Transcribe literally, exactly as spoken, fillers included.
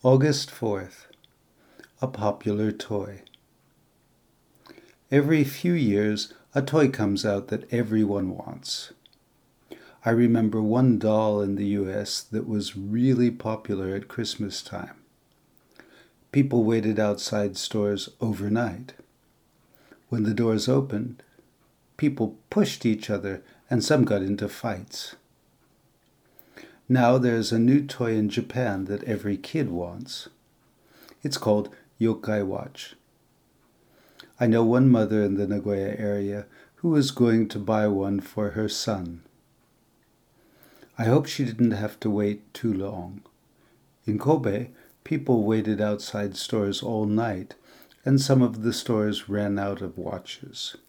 August fourth, a popular toy. Every few years, a toy comes out that everyone wants. I remember one doll in the U S that was really popular at Christmas time. People waited outside stores overnight. When the doors opened, people pushed each other and some got into fights. Now there's a new toy in Japan that every kid wants. It's called Yokai Watch. I know one mother in the Nagoya area who is going to buy one for her son. I hope she didn't have to wait too long. In Kobe, people waited outside stores all night, and some of the stores ran out of watches.